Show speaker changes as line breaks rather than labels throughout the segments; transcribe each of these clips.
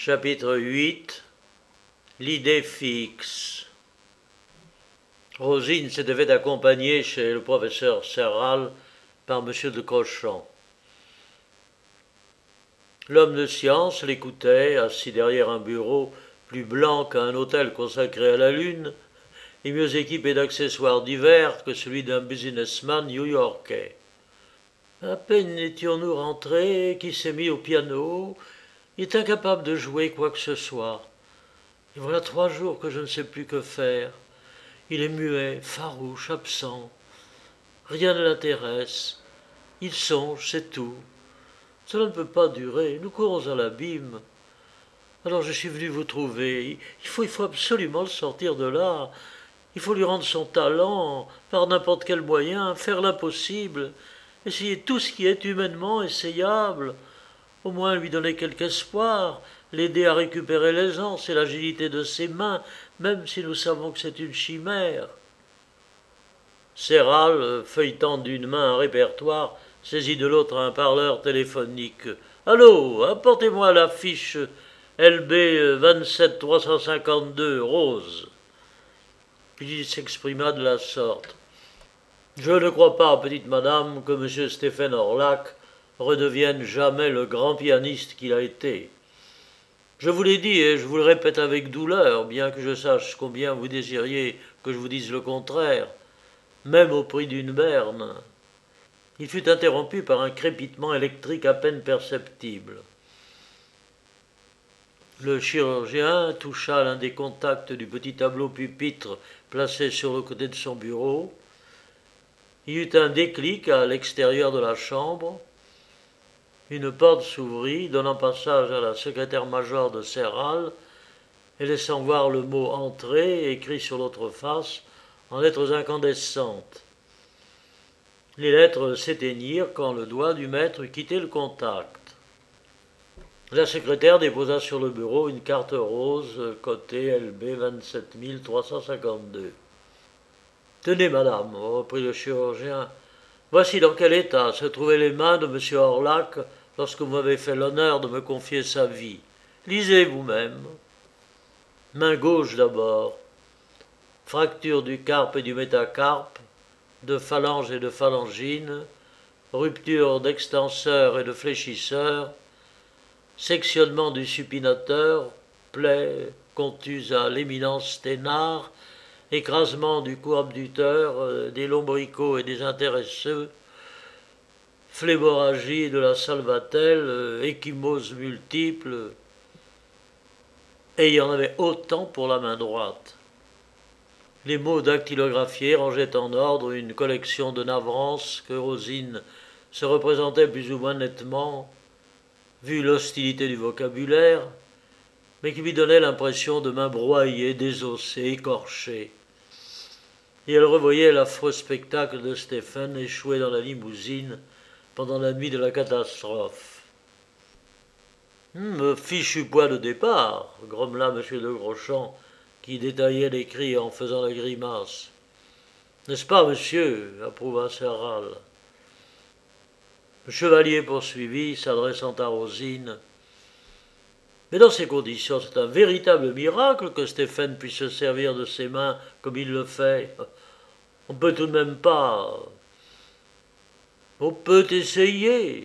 Chapitre 8. L'idée fixe. Rosine s'était fait accompagner chez le professeur Serral par M. de Cauchamp. L'homme de science l'écoutait, assis derrière un bureau plus blanc qu'un hôtel consacré à la lune, et mieux équipé d'accessoires divers que celui d'un businessman new-yorkais. À peine étions-nous rentrés, qu'il s'est mis au piano. Il est incapable de jouer quoi que ce soit. Et voilà 3 jours que je ne sais plus que faire. Il est muet, farouche, absent. Rien ne l'intéresse. Il songe, c'est tout. Cela ne peut pas durer. Nous courons à l'abîme. Alors je suis venu vous trouver. Il faut absolument le sortir de là. Il faut lui rendre son talent, par n'importe quel moyen, faire l'impossible, essayer tout ce qui est humainement essayable, au moins lui donner quelque espoir, l'aider à récupérer l'aisance et l'agilité de ses mains, même si nous savons que c'est une chimère. Serral, feuilletant d'une main un répertoire, saisit de l'autre un parleur téléphonique. « Allô, apportez-moi la fiche LB 27352, Rose. » Puis il s'exprima de la sorte. « Je ne crois pas, petite madame, que M. Stephen Orlac redevienne jamais le grand pianiste qu'il a été. Je vous l'ai dit et je vous le répète avec douleur, bien que je sache combien vous désiriez que je vous dise le contraire, même au prix d'une berne. » Il fut interrompu par un crépitement électrique à peine perceptible. Le chirurgien toucha l'un des contacts du petit tableau pupitre placé sur le côté de son bureau. Il y eut un déclic à l'extérieur de la chambre. Une porte s'ouvrit, donnant passage à la secrétaire-major de Serral, et laissant voir le mot « Entrée » écrit sur l'autre face en lettres incandescentes. Les lettres s'éteignirent quand le doigt du maître eut quitté le contact. La secrétaire déposa sur le bureau une carte rose cotée LB 27352. « Tenez, madame, reprit le chirurgien, voici dans quel état se trouvaient les mains de M. Orlac lorsque vous m'avez fait l'honneur de me confier sa vie. Lisez vous-même. Main gauche d'abord. Fracture du carpe et du métacarpe, de phalange et de phalangine, rupture d'extenseur et de fléchisseur, sectionnement du supinateur, plaie contuse à l'éminence sténare, écrasement du cou abducteur, des lombricots et des intéresseux, phlémorragie de la salvatelle, échymose multiple, et il y en avait autant pour la main droite. Les mots dactylographiés rangeaient en ordre une collection de navrances que Rosine se représentait plus ou moins nettement, vu l'hostilité du vocabulaire, mais qui lui donnait l'impression de mains broyées, désossées, écorchées. Et elle revoyait l'affreux spectacle de Stephen échoué dans la limousine pendant la nuit de la catastrophe. « Fichu point de départ !» grommela M. de Cauchamp, qui détaillait les cris en faisant la grimace. « N'est-ce pas, monsieur ?» approuva Serral. Le chevalier poursuivit, s'adressant à Rosine. « Mais dans ces conditions, c'est un véritable miracle que Stephen puisse se servir de ses mains comme il le fait. On ne peut tout de même pas... »« On peut essayer, »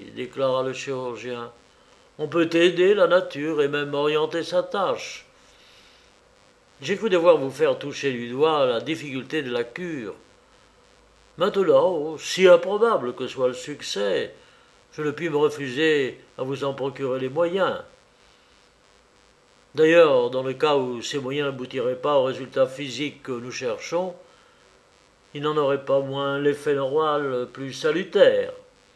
déclara le chirurgien. « On peut aider la nature et même orienter sa tâche. J'ai cru devoir vous faire toucher du doigt la difficulté de la cure. Maintenant, si improbable que soit le succès, je ne puis me refuser à vous en procurer les moyens. D'ailleurs, dans le cas où ces moyens n'aboutiraient pas au résultat physique que nous cherchons, il n'en aurait pas moins l'effet moral plus salutaire.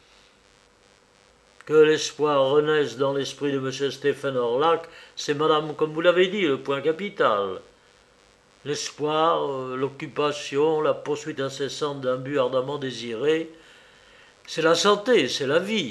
Que l'espoir renaisse dans l'esprit de M. Stephen Orlac, c'est, madame, comme vous l'avez dit, le point capital. L'espoir, l'occupation, la poursuite incessante d'un but ardemment désiré, c'est la santé, c'est la vie. »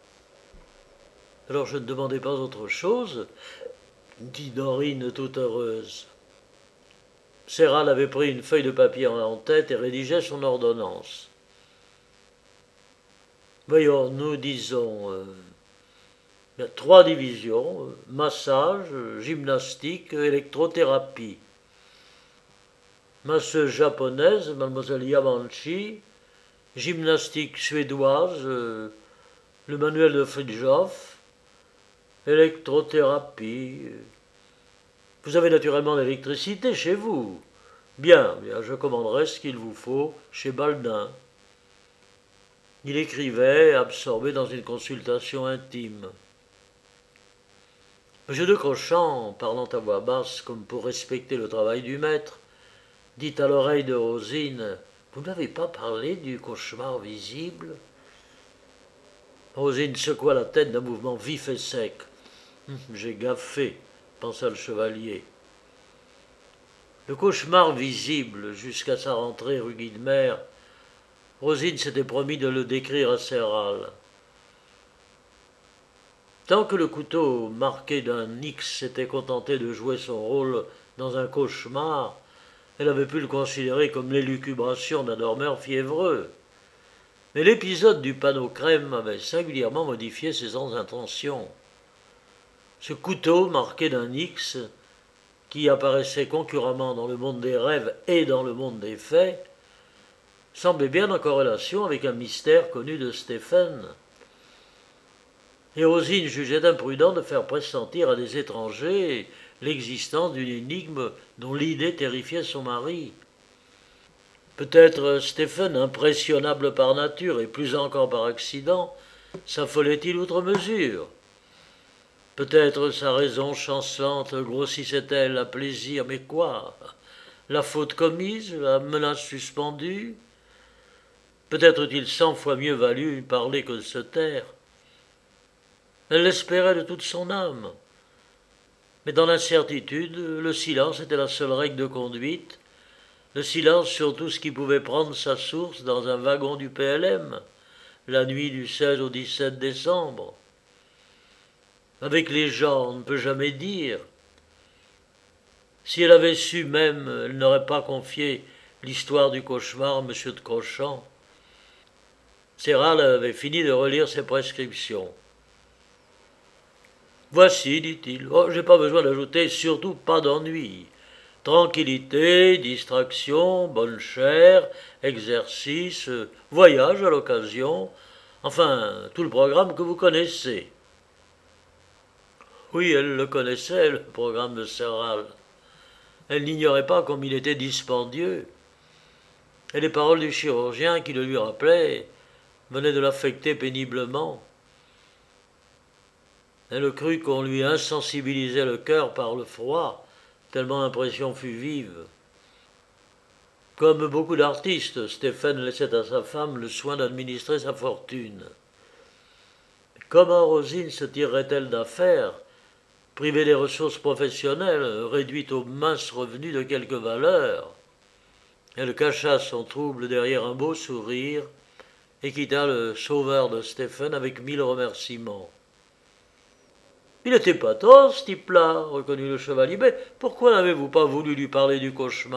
« Alors je ne demandais pas autre chose, » dit Dorine toute heureuse. Serral avait pris une feuille de papier en tête et rédigeait son ordonnance. « Voyons, nous disons... Il y a 3 divisions, massage, gymnastique, électrothérapie. Masseuse japonaise, mademoiselle Yamanchi, gymnastique suédoise, le manuel de Fridtjof, électrothérapie. Vous avez naturellement l'électricité chez vous. Bien, je commanderai ce qu'il vous faut chez Baldin. Il écrivait, absorbé dans une consultation intime. M. de Crochant, parlant à voix basse comme pour respecter le travail du maître, dit à l'oreille de Rosine: « Vous n'avez pas parlé du cauchemar visible ?» Rosine secoua la tête d'un mouvement vif et sec. « J'ai gaffé, » pensa le chevalier. Le cauchemar visible, jusqu'à sa rentrée rue Guilmer, Rosine s'était promis de le décrire à Serral. Tant que le couteau marqué d'un X s'était contenté de jouer son rôle dans un cauchemar, elle avait pu le considérer comme l'élucubration d'un dormeur fiévreux. Mais l'épisode du panneau crème avait singulièrement modifié ses intentions. Ce couteau marqué d'un X, qui apparaissait concurremment dans le monde des rêves et dans le monde des faits, semblait bien en corrélation avec un mystère connu de Stéphane. Et Rosine jugeait imprudent de faire pressentir à des étrangers l'existence d'une énigme dont l'idée terrifiait son mari. Peut-être Stéphane, impressionnable par nature et plus encore par accident, s'affolait-il outre mesure. Peut-être sa raison chancelante grossissait-elle à plaisir, mais quoi? La faute commise, la menace suspendue? Peut-être eût-il 100 fois mieux valu parler que de se taire. Elle l'espérait de toute son âme. Mais dans l'incertitude, le silence était la seule règle de conduite, le silence sur tout ce qui pouvait prendre sa source dans un wagon du PLM, la nuit du 16 au 17 décembre. Avec les gens, on ne peut jamais dire. Si elle avait su même, elle n'aurait pas confié l'histoire du cauchemar à M. de Crochant. Serral avait fini de relire ses prescriptions. Voici, dit-il. Oh, j'ai pas besoin d'ajouter, surtout pas d'ennui. Tranquillité, distraction, bonne chère, exercice, voyage à l'occasion, enfin, tout le programme que vous connaissez. Oui, elle le connaissait, le programme de Serral. Elle n'ignorait pas comme il était dispendieux. Et les paroles du chirurgien qui le lui rappelait venaient de l'affecter péniblement. Elle crut qu'on lui insensibilisait le cœur par le froid, tellement l'impression fut vive. Comme beaucoup d'artistes, Stéphane laissait à sa femme le soin d'administrer sa fortune. Comment Rosine se tirerait-elle d'affaires, privée des ressources professionnelles, réduite aux minces revenus de quelque valeur? Elle cacha son trouble derrière un beau sourire et quitta le sauveur de Stéphane avec 1000 remerciements. « Il était patent, ce type-là, » reconnut le chevalier. « Mais pourquoi n'avez-vous pas voulu lui parler du cauchemar ?»«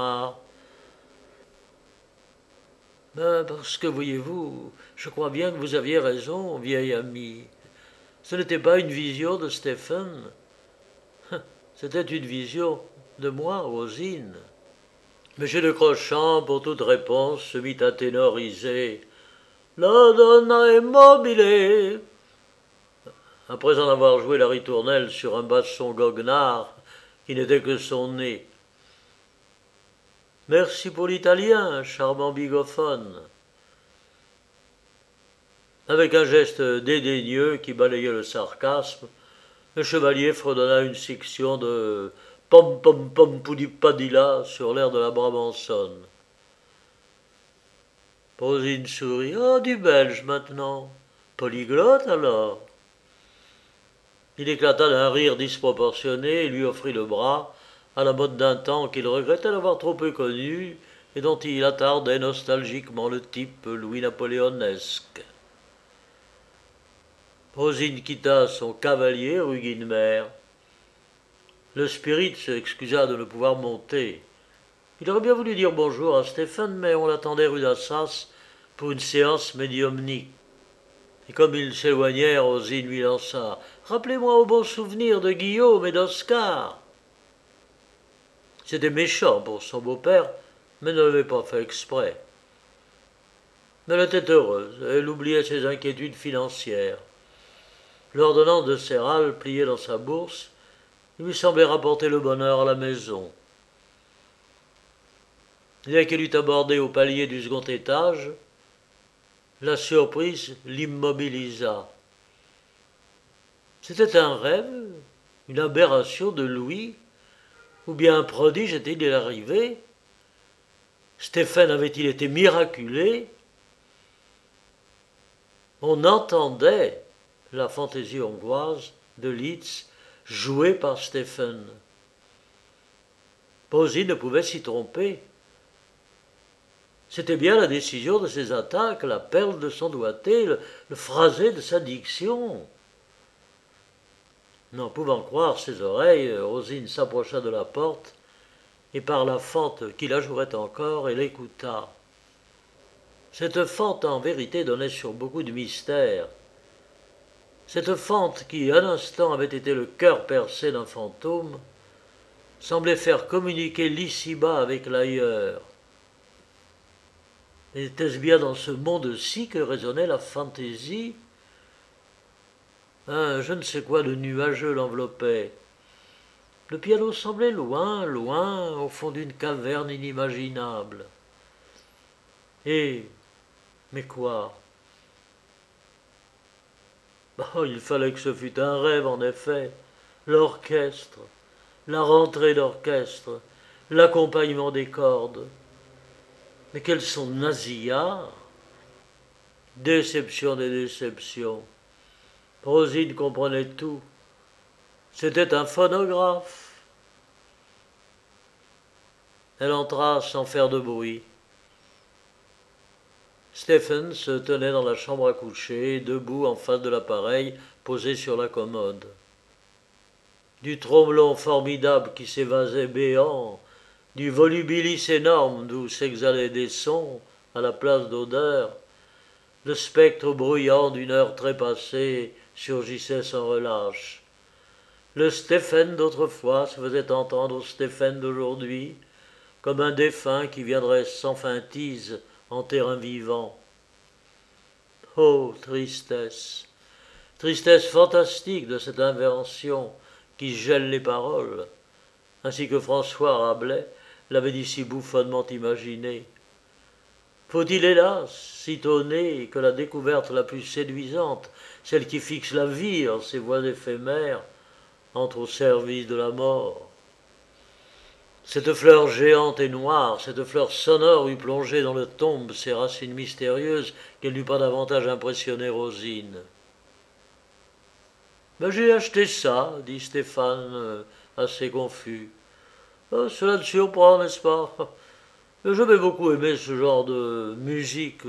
Parce que, voyez-vous, je crois bien que vous aviez raison, vieil ami. Ce n'était pas une vision de Stéphane. C'était une vision de moi, Rosine. » M. de Crochant, pour toute réponse, se mit à ténoriser. « La donna è mobile » après en avoir joué la ritournelle sur un basson goguenard qui n'était que son nez. « Merci pour l'italien, charmant bigophone. » Avec un geste dédaigneux qui balayait le sarcasme, le chevalier fredonna une section de pom pom pom poudipadilla sur l'air de la Brabançonne. Rosine sourit. « Ah, du belge maintenant. Polyglotte alors ?» Il éclata d'un rire disproportionné et lui offrit le bras, à la mode d'un temps qu'il regrettait d'avoir trop peu connu et dont il attardait nostalgiquement le type louis-napoléonesque. Rosine quitta son cavalier rue Guilmer. Le spirit s'excusa de ne pouvoir monter. Il aurait bien voulu dire bonjour à Stéphane, mais on l'attendait rue d'Assas pour une séance médiumnique. Et comme il s'éloignait, Rosine lui lança Rappelez-moi au bon souvenir de Guillaume et d'Oscar. C'était méchant pour son beau-père, mais ne l'avait pas fait exprès. Mais elle était heureuse, elle oubliait ses inquiétudes financières. L'ordonnance de Serral, pliée dans sa bourse, lui semblait rapporter le bonheur à la maison. Dès qu'elle eut abordé au palier du second étage, la surprise l'immobilisa. C'était un rêve, une aberration de Louis, ou bien un prodige était-il arrivé? Stéphane avait-il été miraculé? On entendait la fantaisie hongroise de Liszt jouée par Stéphane. Posy ne pouvait s'y tromper. C'était bien la décision de ses attaques, la perle de son doigté, le phrasé de sa diction. N'en pouvant croire ses oreilles, Rosine s'approcha de la porte et par la fente qui la jouait encore, elle écouta. Cette fente, en vérité, donnait sur beaucoup de mystères. Cette fente qui, un instant, avait été le cœur percé d'un fantôme, semblait faire communiquer l'ici-bas avec l'ailleurs. Était-ce bien dans ce monde-ci que résonnait la fantaisie? Un je ne sais quoi de nuageux l'enveloppait. Le piano semblait loin, loin, au fond d'une caverne inimaginable. Mais quoi? Oh, il fallait que ce fût un rêve, en effet. L'orchestre, la rentrée d'orchestre, l'accompagnement des cordes. Mais quels sont nasillards! Déception des déceptions. Rosine comprenait tout. C'était un phonographe. Elle entra sans faire de bruit. Stephen se tenait dans la chambre à coucher, debout en face de l'appareil posé sur la commode. Du tromblon formidable qui s'évasait béant, du volubilis énorme d'où s'exhalaient des sons à la place d'odeurs, le spectre bruyant d'une heure trépassée surgissait sans relâche. Le Stephen d'autrefois se faisait entendre au Stephen d'aujourd'hui, comme un défunt qui viendrait sans feintise en terrain vivant. Oh, tristesse! Tristesse fantastique de cette invention qui gèle les paroles, ainsi que François Rabelais l'avait dit si bouffonnement imaginé. Faut-il hélas s'étonner que la découverte la plus séduisante, celle qui fixe la vie en ses voies éphémères, entre au service de la mort? Cette fleur géante et noire, cette fleur sonore eût plongé dans le tombe ses racines mystérieuses qu'elle n'eût pas davantage impressionné Rosine. « Ben, j'ai acheté ça, dit Stéphane, assez confus. Oh, cela te surprend, n'est-ce pas? J'avais beaucoup aimé ce genre de musique.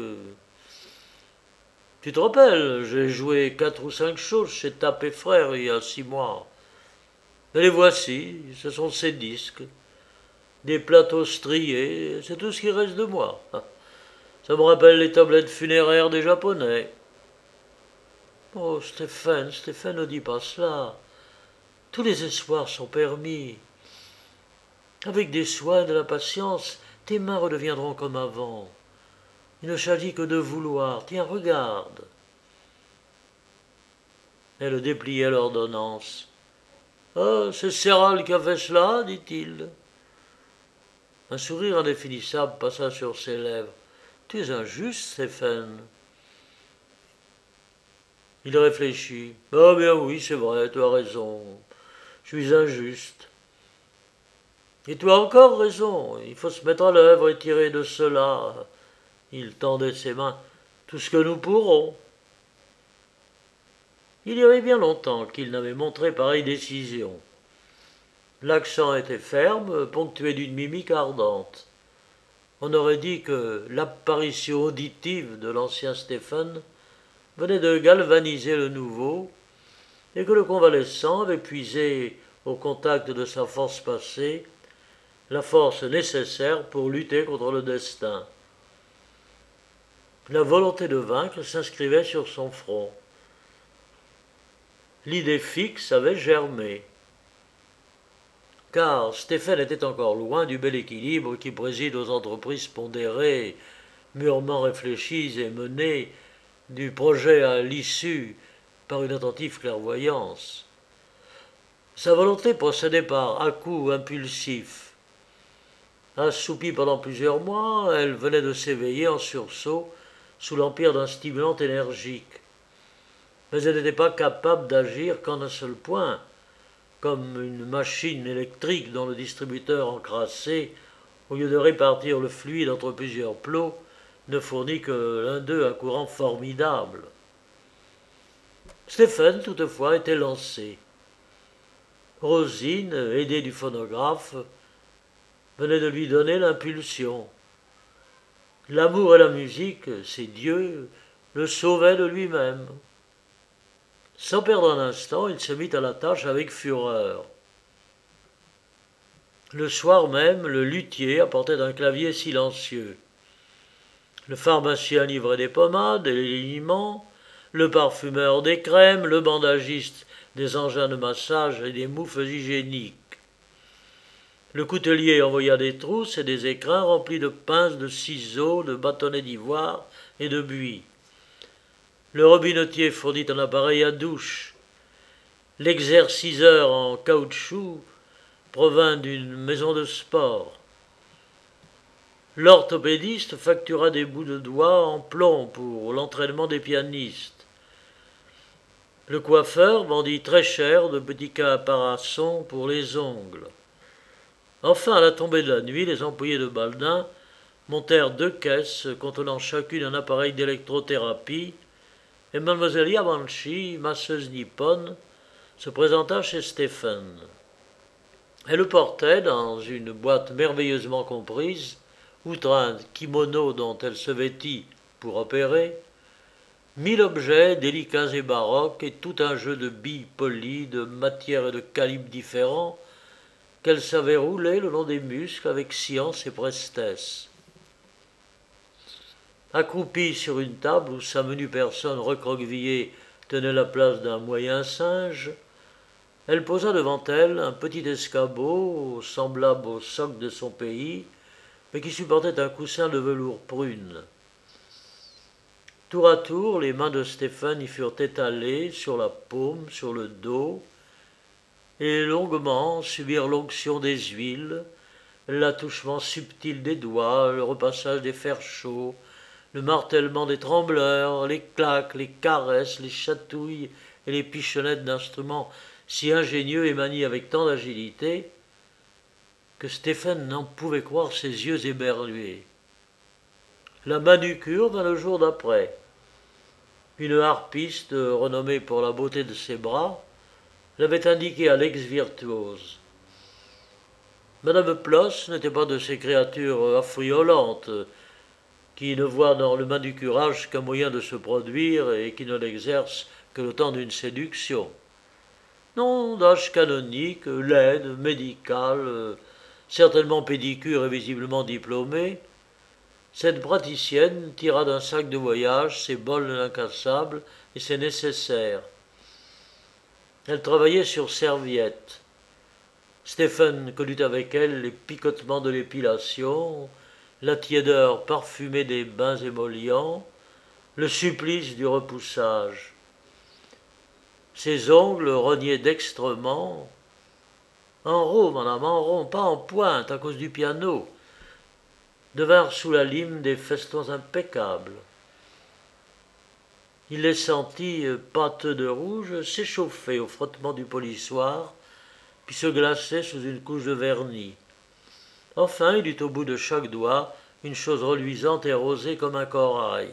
Tu te rappelles, j'ai joué 4 ou 5 choses chez Tape Frères il y a 6 mois. Mais les voici, ce sont ces disques. Des plateaux striés, c'est tout ce qui reste de moi. Ça me rappelle les tablettes funéraires des Japonais. Oh, Stéphane, ne dis pas cela. Tous les espoirs sont permis. Avec des soins et de la patience, tes mains redeviendront comme avant. Il ne s'agit que de vouloir. Tiens, regarde. Elle dépliait l'ordonnance. Ah, c'est Serral qui a fait cela, dit-il. Un sourire indéfinissable passa sur ses lèvres. Tu es injuste, Stéphane. Il réfléchit. Ah bien oui, c'est vrai, tu as raison. Je suis injuste. Et tu as encore raison. Il faut se mettre à l'œuvre et tirer de cela. Il tendait ses mains. Tout ce que nous pourrons. Il y avait bien longtemps qu'il n'avait montré pareille décision. L'accent était ferme, ponctué d'une mimique ardente. On aurait dit que l'apparition auditive de l'ancien Stéphane venait de galvaniser le nouveau, et que le convalescent avait puisé au contact de sa force passée la force nécessaire pour lutter contre le destin. La volonté de vaincre s'inscrivait sur son front. l'idée fixe avait germé. Car Stéphane était encore loin du bel équilibre qui préside aux entreprises pondérées, mûrement réfléchies et menées du projet à l'issue par une attentive clairvoyance. Sa volonté procédait par à-coups impulsifs. Assoupie pendant plusieurs mois, elle venait de s'éveiller en sursaut sous l'empire d'un stimulant énergique. Mais elle n'était pas capable d'agir qu'en un seul point, comme une machine électrique dont le distributeur encrassé, au lieu de répartir le fluide entre plusieurs plots, ne fournit que l'un d'eux un courant formidable. Stéphane, toutefois, était lancé. Rosine, aidée du phonographe, venait de lui donner l'impulsion. L'amour et la musique, c'est Dieu, le sauvaient de lui-même. Sans perdre un instant, il se mit à la tâche avec fureur. Le soir même, le luthier apportait un clavier silencieux. Le pharmacien livrait des pommades et des liniments, le parfumeur des crèmes, le bandagiste des engins de massage et des moufles hygiéniques. Le coutelier envoya des trousses et des écrins remplis de pinces, de ciseaux, de bâtonnets d'ivoire et de buis. Le robinetier fournit un appareil à douche. L'exerciceur en caoutchouc provint d'une maison de sport. L'orthopédiste factura des bouts de doigts en plomb pour l'entraînement des pianistes. Le coiffeur vendit très cher de petits caparaçons pour les ongles. Enfin, à la tombée de la nuit, les employés de Baldin montèrent 2 caisses contenant chacune un appareil d'électrothérapie, et Mademoiselle Yamanchi, masseuse nippone, se présenta chez Stéphane. Elle le portait dans une boîte merveilleusement comprise, outre un kimono dont elle se vêtit pour opérer, 1000 objets délicats et baroques et tout un jeu de billes polies, de matières et de calibres différents, qu'elle savait rouler le long des muscles avec science et prestesse. Accroupie sur une table où sa menue personne recroquevillée tenait la place d'un moyen singe, elle posa devant elle un petit escabeau semblable au socle de son pays, mais qui supportait un coussin de velours prune. Tour à tour, les mains de Stéphane y furent étalées sur la paume, sur le dos, et longuement subirent l'onction des huiles, l'attouchement subtil des doigts, le repassage des fers chauds, le martèlement des trembleurs, les claques, les caresses, les chatouilles et les pichonnettes d'instruments si ingénieux et maniés avec tant d'agilité que Stéphane n'en pouvait croire ses yeux éberlués. La manucure vint le jour d'après. Une harpiste, renommée pour la beauté de ses bras, l'avait indiqué à l'ex-virtuose. Madame Ploss n'était pas de ces créatures affriolantes qui ne voient dans le manucurage qu'un moyen de se produire et qui ne l'exercent que le temps d'une séduction. Non, d'âge canonique, laide, médicale, certainement pédicure et visiblement diplômée, cette praticienne tira d'un sac de voyage ses bols incassables et ses nécessaires. Elle travaillait sur serviette. Stéphane connut avec elle les picotements de l'épilation, la tiédeur parfumée des bains émollients, le supplice du repoussage. Ses ongles rognés dextrement, en rond, madame, en rond, pas en pointe à cause du piano, devinrent sous la lime des festons impeccables. Il les sentit pâteux de rouge s'échauffer au frottement du polissoir, puis se glacer sous une couche de vernis. Enfin, il eut au bout de chaque doigt une chose reluisante et rosée comme un corail.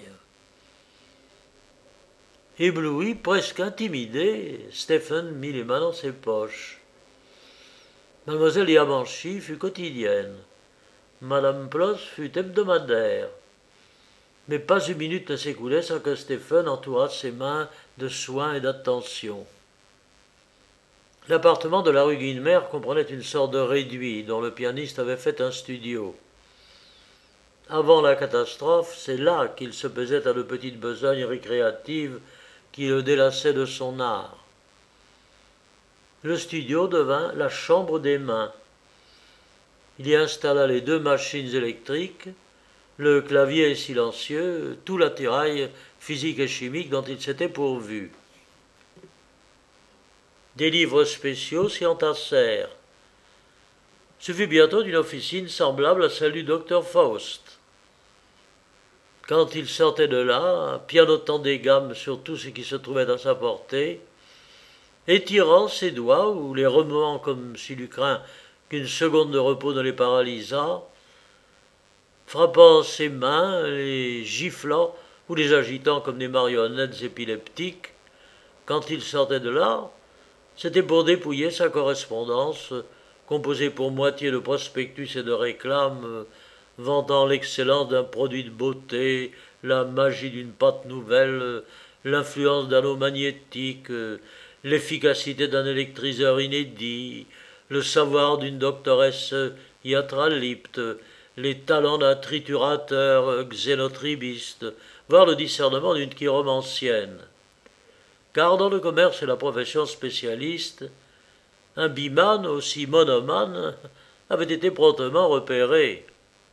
Ébloui, presque intimidé, Stéphane mit les mains dans ses poches. Mademoiselle Yamanchi fut quotidienne. Madame Ploss fut hebdomadaire. Mais pas une minute ne s'écoulait sans que Stéphane entourât ses mains de soins et d'attention. L'appartement de la rue Guinemer comprenait une sorte de réduit dont le pianiste avait fait un studio. Avant la catastrophe, c'est là qu'il se pesait à de petites besognes récréatives qui le délassaient de son art. le studio devint la chambre des mains. Il y installa les 2 machines électriques, le clavier silencieux, tout l'attirail physique et chimique dont il s'était pourvu. Des livres spéciaux s'y entassèrent. Ce fut bientôt une officine semblable à celle du docteur Faust. Quand il sortait de là, pianotant des gammes sur tout ce qui se trouvait à sa portée, étirant ses doigts ou les remuant comme s'il eût craint qu'une seconde de repos ne les paralysât, frappant ses mains, les giflant ou les agitant comme des marionnettes épileptiques, quand il sortait de là, c'était pour dépouiller sa correspondance, composée pour moitié de prospectus et de réclames, vantant l'excellence d'un produit de beauté, la magie d'une pâte nouvelle, l'influence d'un eau magnétique, l'efficacité d'un électriseur inédit, le savoir d'une doctoresse iatralypte, les talents d'un triturateur xénotribiste, voire le discernement d'une chiromancienne. Car dans le commerce et la profession spécialiste, un bimane aussi monomane avait été promptement repéré.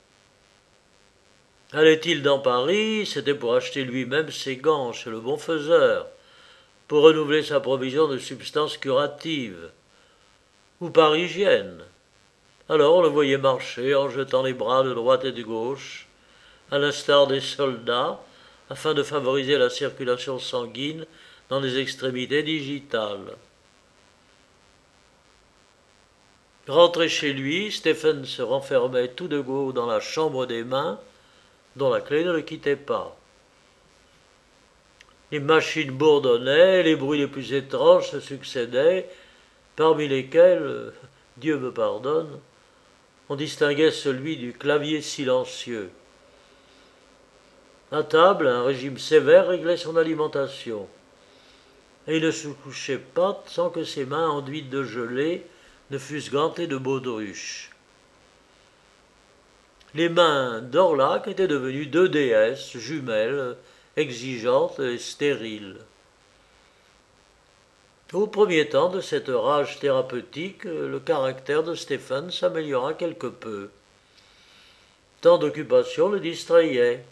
Allait-il dans Paris, c'était pour acheter lui-même ses gants chez le bon faiseur, pour renouveler sa provision de substances curatives, ou par hygiène. Alors on le voyait marcher en jetant les bras de droite et de gauche, à l'instar des soldats, afin de favoriser la circulation sanguine dans les extrémités digitales. Rentré chez lui, Stephen se renfermait tout de go dans la chambre des mains, dont la clé ne le quittait pas. Les machines bourdonnaient, les bruits les plus étranges se succédaient, parmi lesquels, Dieu me pardonne, on distinguait celui du clavier silencieux. À table, un régime sévère réglait son alimentation, et il ne se couchait pas sans que ses mains enduites de gelée ne fussent gantées de baudruche. Les mains d'Orlac étaient devenues 2 déesses jumelles, exigeantes et stériles. Au premier temps de cette rage thérapeutique, le caractère de Stephen s'améliora quelque peu. Tant d'occupations le distrayaient.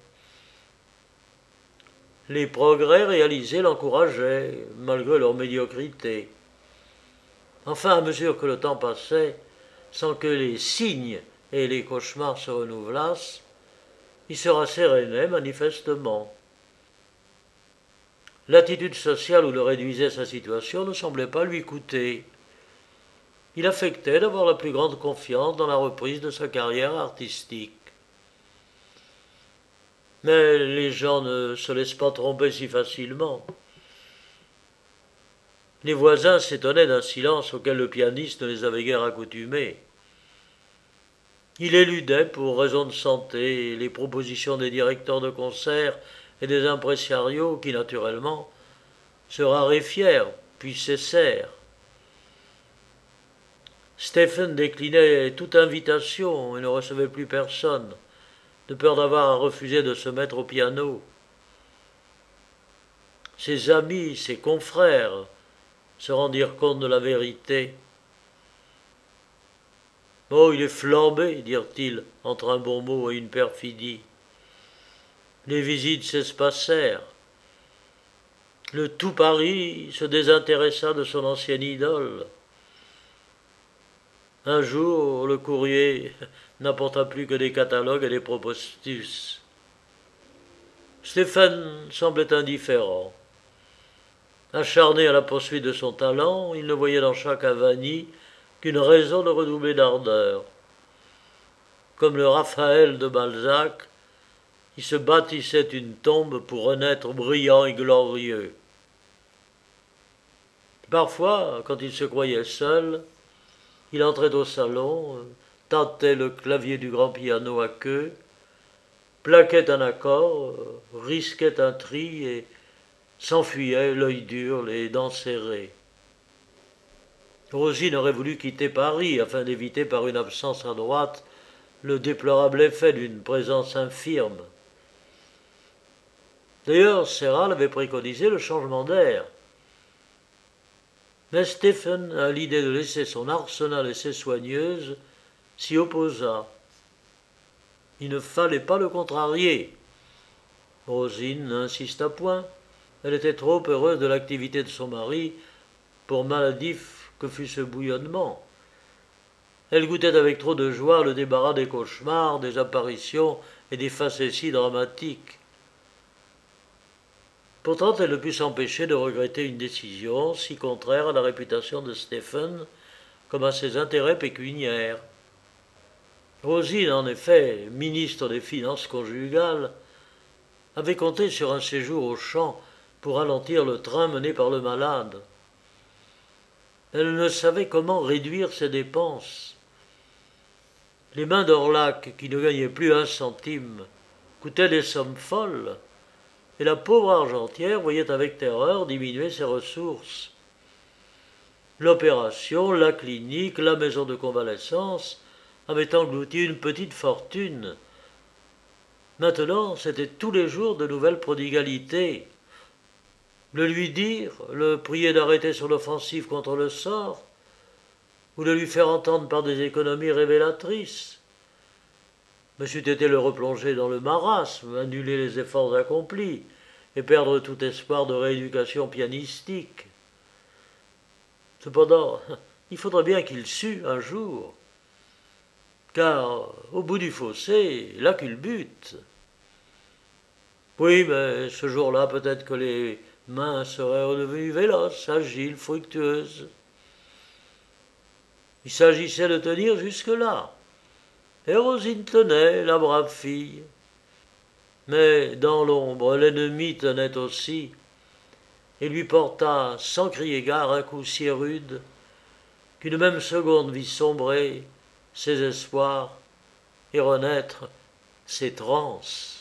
Les progrès réalisés l'encourageaient, malgré leur médiocrité. Enfin, à mesure que le temps passait, sans que les signes et les cauchemars se renouvelassent, il se rassérénait manifestement. L'attitude sociale où le réduisait sa situation ne semblait pas lui coûter. Il affectait d'avoir la plus grande confiance dans la reprise de sa carrière artistique. Mais les gens ne se laissent pas tromper si facilement. Les voisins s'étonnaient d'un silence auquel le pianiste ne les avait guère accoutumés. Il éludait, pour raison de santé, les propositions des directeurs de concert et des impresarios qui, naturellement, se raréfièrent, puis cessèrent. Stephen déclinait toute invitation et ne recevait plus personne, de peur d'avoir à refuser de se mettre au piano. Ses amis, ses confrères, se rendirent compte de la vérité. « Oh, il est flambé, dirent-ils, entre un bon mot et une perfidie. » Les visites s'espacèrent. Le tout Paris se désintéressa de son ancienne idole. Un jour, le courrier n'apporta plus que des catalogues et des prospectus. Stephen semblait indifférent. Acharné à la poursuite de son talent, il ne voyait dans chaque avanie qu'une raison de redoubler d'ardeur. Comme le Raphaël de Balzac, il se bâtissait une tombe pour renaître brillant et glorieux. Parfois, quand il se croyait seul, il entrait au salon, tâtait le clavier du grand piano à queue, plaquait un accord, risquait un tri et s'enfuyait, l'œil dur, les dents serrées. Rosine aurait voulu quitter Paris afin d'éviter par une absence à droite le déplorable effet d'une présence infirme. D'ailleurs, Serral avait préconisé le changement d'air. Mais Stephen, à l'idée de laisser son arsenal et ses soigneuses, s'y opposa. Il ne fallait pas le contrarier. Rosine n'insista point. Elle était trop heureuse de l'activité de son mari, pour maladif que fût ce bouillonnement. Elle goûtait avec trop de joie le débarras des cauchemars, des apparitions et des facéties dramatiques. Pourtant, elle ne put s'empêcher de regretter une décision si contraire à la réputation de Stephen comme à ses intérêts pécuniaires. Rosine, en effet, ministre des Finances conjugales, avait compté sur un séjour aux champs pour ralentir le train mené par le malade. Elle ne savait comment réduire ses dépenses. Les mains d'Orlac, qui ne gagnaient plus un centime, coûtaient des sommes folles, et la pauvre argentière voyait avec terreur diminuer ses ressources. L'opération, la clinique, la maison de convalescence avaient englouti une petite fortune. Maintenant, c'était tous les jours de nouvelles prodigalités. Le lui dire, le prier d'arrêter son offensive contre le sort, ou de lui faire entendre par des économies révélatrices. Mais c'eût été le replonger dans le marasme, annuler les efforts accomplis, et perdre tout espoir de rééducation pianistique. Cependant, il faudrait bien qu'il sût un jour, car au bout du fossé, là culbute. Oui, mais ce jour-là, peut-être que les mains seraient redevenues véloces, agiles, fructueuses. Il s'agissait de tenir jusque-là. Et Rosine tenait, la brave fille. Mais dans l'ombre, l'ennemi tenait aussi, et lui porta, sans crier gare, un coup si rude, qu'une même seconde vit sombrer ses espoirs et renaître ses transes.